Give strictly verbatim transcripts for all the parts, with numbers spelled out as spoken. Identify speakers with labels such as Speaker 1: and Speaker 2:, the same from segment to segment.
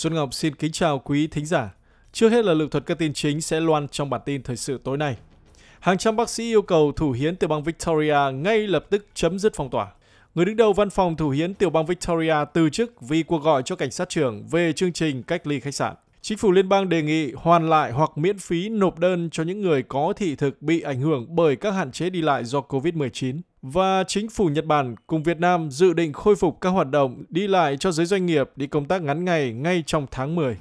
Speaker 1: Xuân Ngọc xin kính chào quý thính giả. Trước hết là lược thuật các tin chính sẽ loan trong bản tin thời sự tối nay. Hàng trăm bác sĩ yêu cầu thủ hiến tiểu bang Victoria ngay lập tức chấm dứt phong tỏa. Người đứng đầu văn phòng thủ hiến tiểu bang Victoria từ chức vì cuộc gọi cho cảnh sát trưởng về chương trình cách ly khách sạn. Chính phủ liên bang đề nghị hoàn lại hoặc miễn phí nộp đơn cho những người có thị thực bị ảnh hưởng bởi các hạn chế đi lại do covid mười chín. Và chính phủ Nhật Bản cùng Việt Nam dự định khôi phục các hoạt động đi lại cho giới doanh nghiệp đi công tác ngắn ngày ngay trong tháng mười.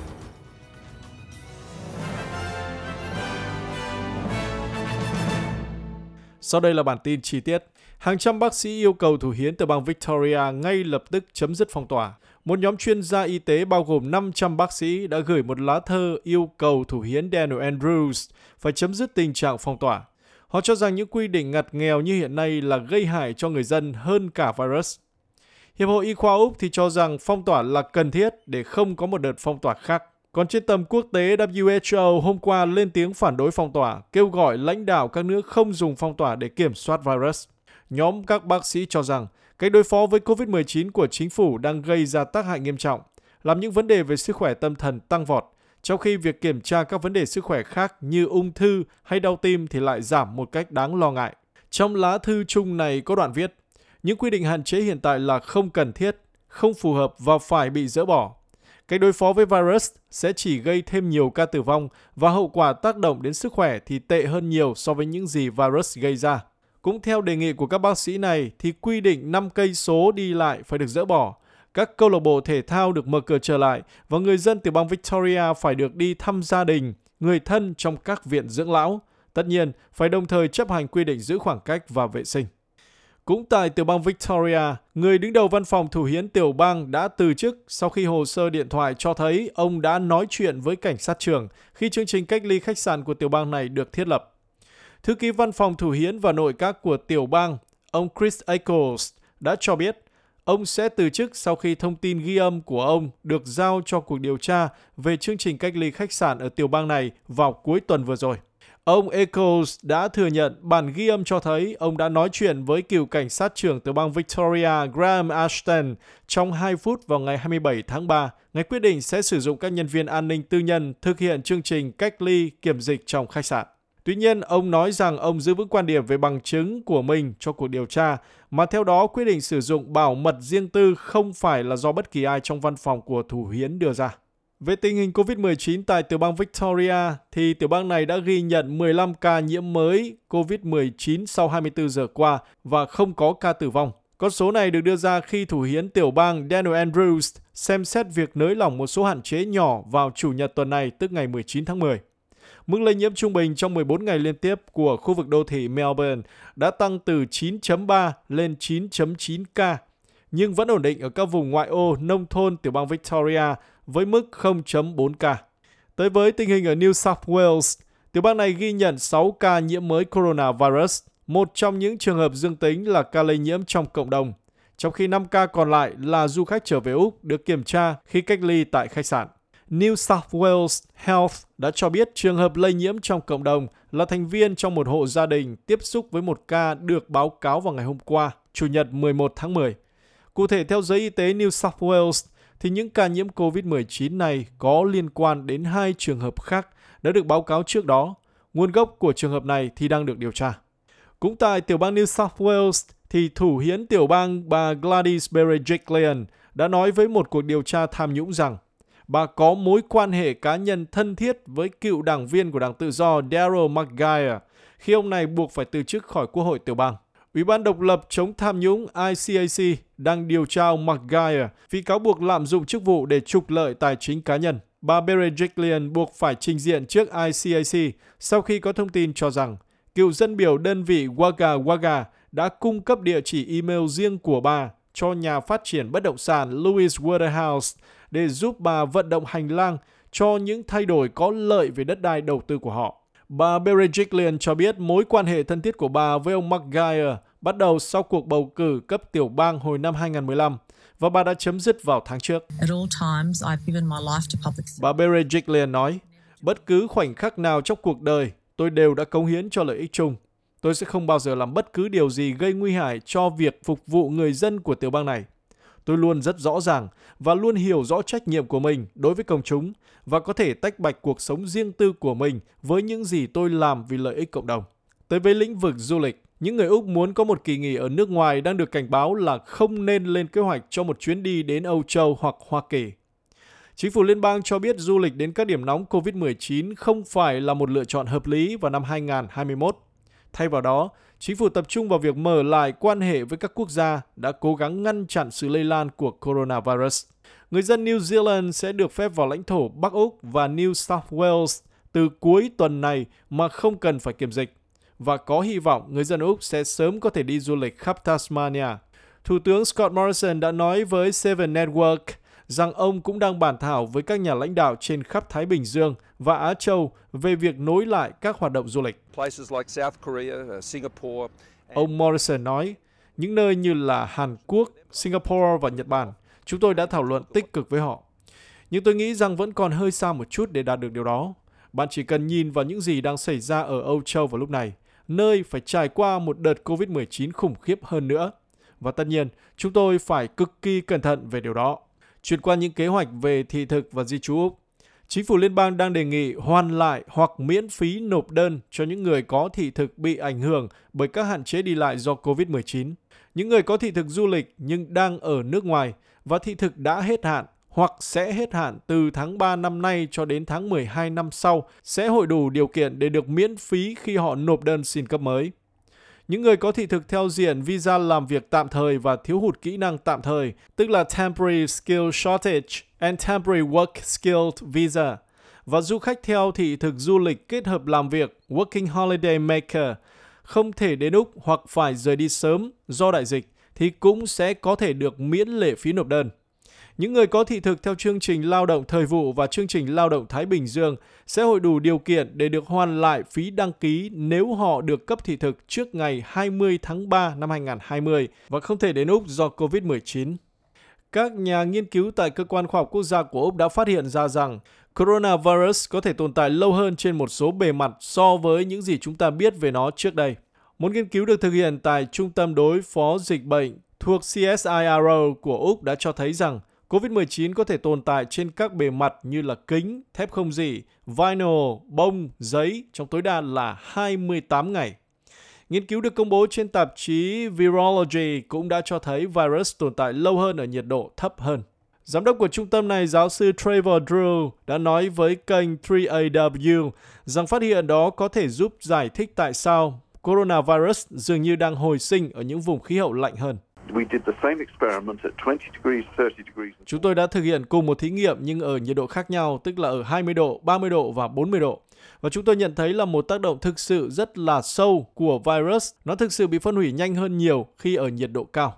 Speaker 1: Sau đây là bản tin chi tiết. Hàng trăm bác sĩ yêu cầu thủ hiến từ bang Victoria ngay lập tức chấm dứt phong tỏa. Một nhóm chuyên gia y tế bao gồm năm trăm bác sĩ đã gửi một lá thơ yêu cầu thủ hiến Daniel Andrews phải chấm dứt tình trạng phong tỏa. Họ cho rằng những quy định ngặt nghèo như hiện nay là gây hại cho người dân hơn cả virus. Hiệp hội Y khoa Úc thì cho rằng phong tỏa là cần thiết để không có một đợt phong tỏa khác. Còn trên tầm quốc tế, W H O hôm qua lên tiếng phản đối phong tỏa, kêu gọi lãnh đạo các nước không dùng phong tỏa để kiểm soát virus. Nhóm các bác sĩ cho rằng cách đối phó với covid mười chín của chính phủ đang gây ra tác hại nghiêm trọng, làm những vấn đề về sức khỏe tâm thần tăng vọt, trong khi việc kiểm tra các vấn đề sức khỏe khác như ung thư hay đau tim thì lại giảm một cách đáng lo ngại. Trong lá thư chung này có đoạn viết, những quy định hạn chế hiện tại là không cần thiết, không phù hợp và phải bị dỡ bỏ. Cách đối phó với virus sẽ chỉ gây thêm nhiều ca tử vong và hậu quả tác động đến sức khỏe thì tệ hơn nhiều so với những gì virus gây ra. Cũng theo đề nghị của các bác sĩ này thì quy định năm cây số đi lại phải được dỡ bỏ, các câu lạc bộ thể thao được mở cửa trở lại và người dân từ bang Victoria phải được đi thăm gia đình, người thân trong các viện dưỡng lão. Tất nhiên, phải đồng thời chấp hành quy định giữ khoảng cách và vệ sinh. Cũng tại tiểu bang Victoria, người đứng đầu văn phòng thủ hiến tiểu bang đã từ chức sau khi hồ sơ điện thoại cho thấy ông đã nói chuyện với cảnh sát trưởng khi chương trình cách ly khách sạn của tiểu bang này được thiết lập. Thư ký văn phòng thủ hiến và nội các của tiểu bang, ông Chris Ackles, đã cho biết ông sẽ từ chức sau khi thông tin ghi âm của ông được giao cho cuộc điều tra về chương trình cách ly khách sạn ở tiểu bang này vào cuối tuần vừa rồi. Ông Ackles đã thừa nhận bản ghi âm cho thấy ông đã nói chuyện với cựu cảnh sát trưởng tiểu bang Victoria Graham Ashton trong hai phút vào ngày hai mươi bảy tháng ba, ngày quyết định sẽ sử dụng các nhân viên an ninh tư nhân thực hiện chương trình cách ly kiểm dịch trong khách sạn. Tuy nhiên, ông nói rằng ông giữ vững quan điểm về bằng chứng của mình cho cuộc điều tra, mà theo đó quyết định sử dụng bảo mật riêng tư không phải là do bất kỳ ai trong văn phòng của thủ hiến đưa ra. Về tình hình covid mười chín tại tiểu bang Victoria, thì tiểu bang này đã ghi nhận mười lăm ca nhiễm mới covid mười chín sau hai mươi tư giờ qua và không có ca tử vong. Con số này được đưa ra khi thủ hiến tiểu bang Daniel Andrews xem xét việc nới lỏng một số hạn chế nhỏ vào Chủ nhật tuần này, tức ngày mười chín tháng mười. Mức lây nhiễm trung bình trong mười bốn ngày liên tiếp của khu vực đô thị Melbourne đã tăng từ chín phẩy ba lên chín phẩy chín ca, nhưng vẫn ổn định ở các vùng ngoại ô nông thôn tiểu bang Victoria với mức không phẩy bốn ca. Tới với tình hình ở New South Wales, tiểu bang này ghi nhận sáu ca nhiễm mới coronavirus, một trong những trường hợp dương tính là ca lây nhiễm trong cộng đồng, trong khi năm ca còn lại là du khách trở về Úc được kiểm tra khi cách ly tại khách sạn. New South Wales Health đã cho biết trường hợp lây nhiễm trong cộng đồng là thành viên trong một hộ gia đình tiếp xúc với một ca được báo cáo vào ngày hôm qua, Chủ nhật mười một tháng mười. Cụ thể, theo giới y tế New South Wales, thì những ca nhiễm covid mười chín này có liên quan đến hai trường hợp khác đã được báo cáo trước đó. Nguồn gốc của trường hợp này thì đang được điều tra. Cũng tại tiểu bang New South Wales, thì thủ hiến tiểu bang bà Gladys Berejiklian đã nói với một cuộc điều tra tham nhũng rằng bà có mối quan hệ cá nhân thân thiết với cựu đảng viên của Đảng Tự do Daryl Maguire khi ông này buộc phải từ chức khỏi Quốc hội tiểu bang. Ủy ban độc lập chống tham nhũng I C A C đang điều tra ông Maguire vì cáo buộc lạm dụng chức vụ để trục lợi tài chính cá nhân. Bà Berejiklian buộc phải trình diện trước I C A C sau khi có thông tin cho rằng cựu dân biểu đơn vị Wagga Wagga đã cung cấp địa chỉ email riêng của bà cho nhà phát triển bất động sản Louis Waterhouse để giúp bà vận động hành lang cho những thay đổi có lợi về đất đai đầu tư của họ. Bà Berejiklian cho biết mối quan hệ thân thiết của bà với ông Maguire bắt đầu sau cuộc bầu cử cấp tiểu bang hồi năm hai không một lăm và bà đã chấm dứt vào tháng trước. Bà Berejiklian nói, bất cứ khoảnh khắc nào trong cuộc đời, tôi đều đã cống hiến cho lợi ích chung. Tôi sẽ không bao giờ làm bất cứ điều gì gây nguy hại cho việc phục vụ người dân của tiểu bang này. Tôi luôn rất rõ ràng và luôn hiểu rõ trách nhiệm của mình đối với công chúng và có thể tách bạch cuộc sống riêng tư của mình với những gì tôi làm vì lợi ích cộng đồng. Tới với lĩnh vực du lịch, những người Úc muốn có một kỳ nghỉ ở nước ngoài đang được cảnh báo là không nên lên kế hoạch cho một chuyến đi đến Âu Châu hoặc Hoa Kỳ. Chính phủ liên bang cho biết du lịch đến các điểm nóng covid mười chín không phải là một lựa chọn hợp lý vào năm hai không hai mốt. Thay vào đó, chính phủ tập trung vào việc mở lại quan hệ với các quốc gia đã cố gắng ngăn chặn sự lây lan của coronavirus. Người dân New Zealand sẽ được phép vào lãnh thổ Bắc Úc và New South Wales từ cuối tuần này mà không cần phải kiểm dịch. Và có hy vọng người dân Úc sẽ sớm có thể đi du lịch khắp Tasmania. Thủ tướng Scott Morrison đã nói với Seven Network rằng ông cũng đang bàn thảo với các nhà lãnh đạo trên khắp Thái Bình Dương và Á Châu về việc nối lại các hoạt động du lịch. Ông Morrison nói, những nơi như là Hàn Quốc, Singapore và Nhật Bản, chúng tôi đã thảo luận tích cực với họ. Nhưng tôi nghĩ rằng vẫn còn hơi xa một chút để đạt được điều đó. Bạn chỉ cần nhìn vào những gì đang xảy ra ở Âu Châu vào lúc này, nơi phải trải qua một đợt covid mười chín khủng khiếp hơn nữa. Và tất nhiên, chúng tôi phải cực kỳ cẩn thận về điều đó. Chuyển qua những kế hoạch về thị thực và di trú Úc. Chính phủ liên bang đang đề nghị hoàn lại hoặc miễn phí nộp đơn cho những người có thị thực bị ảnh hưởng bởi các hạn chế đi lại do covid mười chín. Những người có thị thực du lịch nhưng đang ở nước ngoài và thị thực đã hết hạn hoặc sẽ hết hạn từ tháng ba năm nay cho đến tháng mười hai năm sau sẽ hội đủ điều kiện để được miễn phí khi họ nộp đơn xin cấp mới. Những người có thị thực theo diện visa làm việc tạm thời và thiếu hụt kỹ năng tạm thời, tức là Temporary Skill Shortage and Temporary Work Skilled Visa, và du khách theo thị thực du lịch kết hợp làm việc Working Holiday Maker, không thể đến Úc hoặc phải rời đi sớm do đại dịch, thì cũng sẽ có thể được miễn lệ phí nộp đơn. Những người có thị thực theo chương trình lao động thời vụ và chương trình lao động Thái Bình Dương sẽ hội đủ điều kiện để được hoàn lại phí đăng ký nếu họ được cấp thị thực trước ngày hai mươi tháng ba năm hai không hai không và không thể đến Úc do covid mười chín. Các nhà nghiên cứu tại Cơ quan Khoa học Quốc gia của Úc đã phát hiện ra rằng coronavirus có thể tồn tại lâu hơn trên một số bề mặt so với những gì chúng ta biết về nó trước đây. Một nghiên cứu được thực hiện tại Trung tâm Đối phó Dịch bệnh thuộc C S I R O của Úc đã cho thấy rằng covid mười chín có thể tồn tại trên các bề mặt như là kính, thép không rỉ, vinyl, bông, giấy trong tối đa là hai mươi tám ngày. Nghiên cứu được công bố trên tạp chí Virology cũng đã cho thấy virus tồn tại lâu hơn ở nhiệt độ thấp hơn. Giám đốc của trung tâm này, giáo sư Trevor Drew, đã nói với kênh ba A W rằng phát hiện đó có thể giúp giải thích tại sao coronavirus dường như đang hồi sinh ở những vùng khí hậu lạnh hơn. Chúng tôi đã thực hiện cùng một thí nghiệm nhưng ở nhiệt độ khác nhau, tức là ở hai mươi độ, ba mươi độ và bốn mươi độ. Và chúng tôi nhận thấy là một tác động thực sự rất là sâu của virus. Nó thực sự bị phân hủy nhanh hơn nhiều khi ở nhiệt độ cao.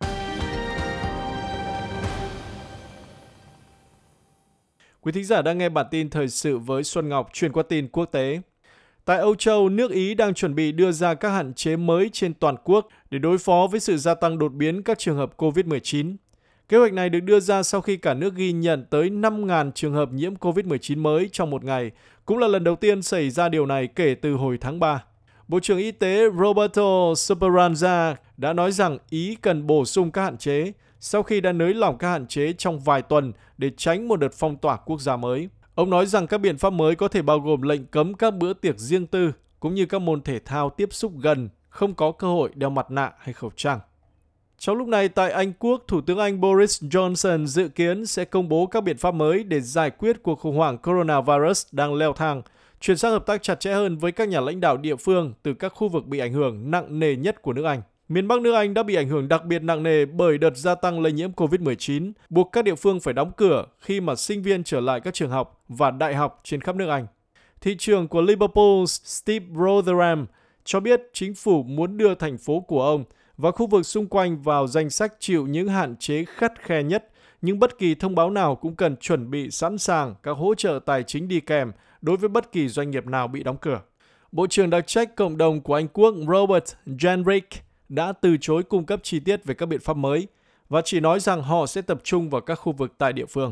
Speaker 1: Quý thính giả đang nghe bản tin thời sự với Xuân Ngọc, chuyển qua tin quốc tế. Tại Âu Châu, nước Ý đang chuẩn bị đưa ra các hạn chế mới trên toàn quốc để đối phó với sự gia tăng đột biến các trường hợp covid mười chín. Kế hoạch này được đưa ra sau khi cả nước ghi nhận tới năm nghìn trường hợp nhiễm covid mười chín mới trong một ngày, cũng là lần đầu tiên xảy ra điều này kể từ hồi tháng ba. Bộ trưởng Y tế Roberto Speranza đã nói rằng Ý cần bổ sung các hạn chế sau khi đã nới lỏng các hạn chế trong vài tuần để tránh một đợt phong tỏa quốc gia mới. Ông nói rằng các biện pháp mới có thể bao gồm lệnh cấm các bữa tiệc riêng tư, cũng như các môn thể thao tiếp xúc gần, không có cơ hội đeo mặt nạ hay khẩu trang. Trong lúc này, tại Anh Quốc, Thủ tướng Anh Boris Johnson dự kiến sẽ công bố các biện pháp mới để giải quyết cuộc khủng hoảng coronavirus đang leo thang, chuyển sang hợp tác chặt chẽ hơn với các nhà lãnh đạo địa phương từ các khu vực bị ảnh hưởng nặng nề nhất của nước Anh. Miền Bắc nước Anh đã bị ảnh hưởng đặc biệt nặng nề bởi đợt gia tăng lây nhiễm covid mười chín, buộc các địa phương phải đóng cửa khi mà sinh viên trở lại các trường học và đại học trên khắp nước Anh. Thị trưởng của Liverpool Steve Rotherham cho biết chính phủ muốn đưa thành phố của ông và khu vực xung quanh vào danh sách chịu những hạn chế khắt khe nhất, nhưng bất kỳ thông báo nào cũng cần chuẩn bị sẵn sàng các hỗ trợ tài chính đi kèm đối với bất kỳ doanh nghiệp nào bị đóng cửa. Bộ trưởng đặc trách cộng đồng của Anh Quốc Robert Jenrick đã từ chối cung cấp chi tiết về các biện pháp mới và chỉ nói rằng họ sẽ tập trung vào các khu vực tại địa phương.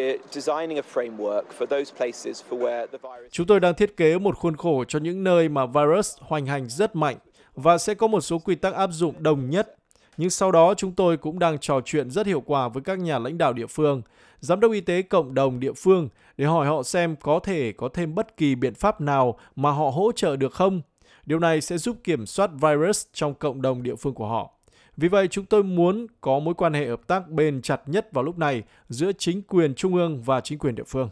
Speaker 1: Chúng tôi đang thiết kế một khuôn khổ cho những nơi mà virus hoành hành rất mạnh và sẽ có một số quy tắc áp dụng đồng nhất. Nhưng sau đó chúng tôi cũng đang trò chuyện rất hiệu quả với các nhà lãnh đạo địa phương, giám đốc y tế cộng đồng địa phương để hỏi họ xem có thể có thêm bất kỳ biện pháp nào mà họ hỗ trợ được không. Điều này sẽ giúp kiểm soát virus trong cộng đồng địa phương của họ. Vì vậy, chúng tôi muốn có mối quan hệ hợp tác bền chặt nhất vào lúc này giữa chính quyền trung ương và chính quyền địa phương.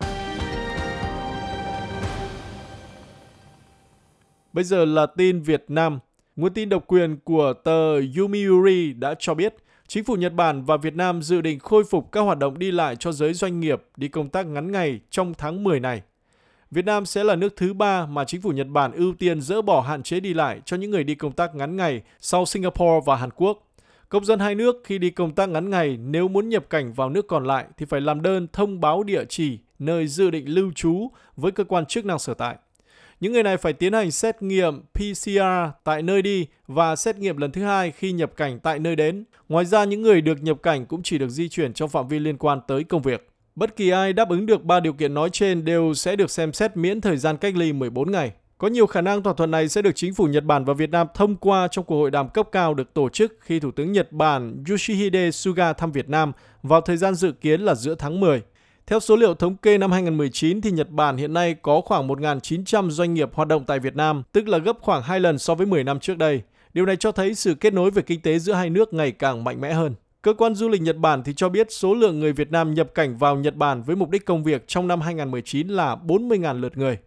Speaker 1: Bây giờ là tin Việt Nam. Nguồn tin độc quyền của tờ Yomiuri đã cho biết chính phủ Nhật Bản và Việt Nam dự định khôi phục các hoạt động đi lại cho giới doanh nghiệp đi công tác ngắn ngày trong tháng mười này. Việt Nam sẽ là nước thứ ba mà chính phủ Nhật Bản ưu tiên dỡ bỏ hạn chế đi lại cho những người đi công tác ngắn ngày sau Singapore và Hàn Quốc. Công dân hai nước khi đi công tác ngắn ngày nếu muốn nhập cảnh vào nước còn lại thì phải làm đơn thông báo địa chỉ nơi dự định lưu trú với cơ quan chức năng sở tại. Những người này phải tiến hành xét nghiệm pê xê rờ tại nơi đi và xét nghiệm lần thứ hai khi nhập cảnh tại nơi đến. Ngoài ra, những người được nhập cảnh cũng chỉ được di chuyển trong phạm vi liên quan tới công việc. Bất kỳ ai đáp ứng được ba điều kiện nói trên đều sẽ được xem xét miễn thời gian cách ly mười bốn ngày. Có nhiều khả năng thỏa thuận này sẽ được chính phủ Nhật Bản và Việt Nam thông qua trong cuộc hội đàm cấp cao được tổ chức khi Thủ tướng Nhật Bản Yoshihide Suga thăm Việt Nam vào thời gian dự kiến là giữa tháng mười. Theo số liệu thống kê năm hai không một chín, thì Nhật Bản hiện nay có khoảng một nghìn chín trăm doanh nghiệp hoạt động tại Việt Nam, tức là gấp khoảng hai lần so với mười năm trước đây. Điều này cho thấy sự kết nối về kinh tế giữa hai nước ngày càng mạnh mẽ hơn. Cơ quan du lịch Nhật Bản thì cho biết số lượng người Việt Nam nhập cảnh vào Nhật Bản với mục đích công việc trong năm hai không một chín là bốn mươi nghìn lượt người.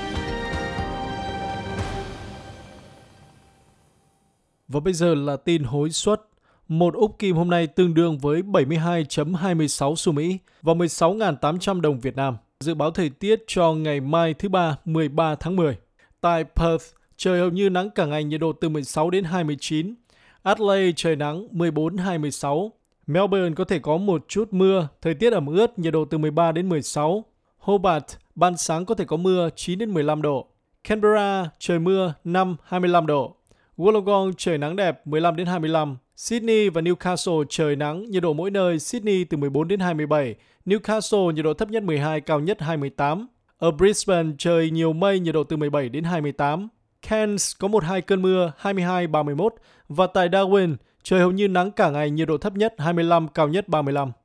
Speaker 1: Và bây giờ là tin hối suất. Một úc kim hôm nay tương đương với bảy mươi hai phẩy hai sáu xu Mỹ và mười sáu nghìn tám trăm đồng Việt Nam. Dự báo thời tiết cho ngày mai thứ ba mười ba tháng mười. Tại Perth, trời hầu như nắng cả ngày, nhiệt độ từ mười sáu đến hai mươi chín. Adelaide trời nắng mười bốn đến hai mươi sáu. Melbourne có thể có một chút mưa, thời tiết ẩm ướt, nhiệt độ từ mười ba đến mười sáu. Hobart ban sáng có thể có mưa chín đến mười lăm độ. Canberra trời mưa năm đến hai mươi lăm độ. Wollongong trời nắng đẹp mười lăm đến hai mươi lăm. Sydney và Newcastle trời nắng, nhiệt độ mỗi nơi Sydney từ mười bốn đến hai mươi bảy, Newcastle nhiệt độ thấp nhất mười hai, cao nhất hai mươi tám. Ở Brisbane trời nhiều mây, nhiệt độ từ mười bảy đến hai mươi tám. Cairns có một hai cơn mưa hai mươi hai đến ba mươi mốt và tại Darwin trời hầu như nắng cả ngày, nhiệt độ thấp nhất hai mươi lăm, cao nhất ba mươi lăm.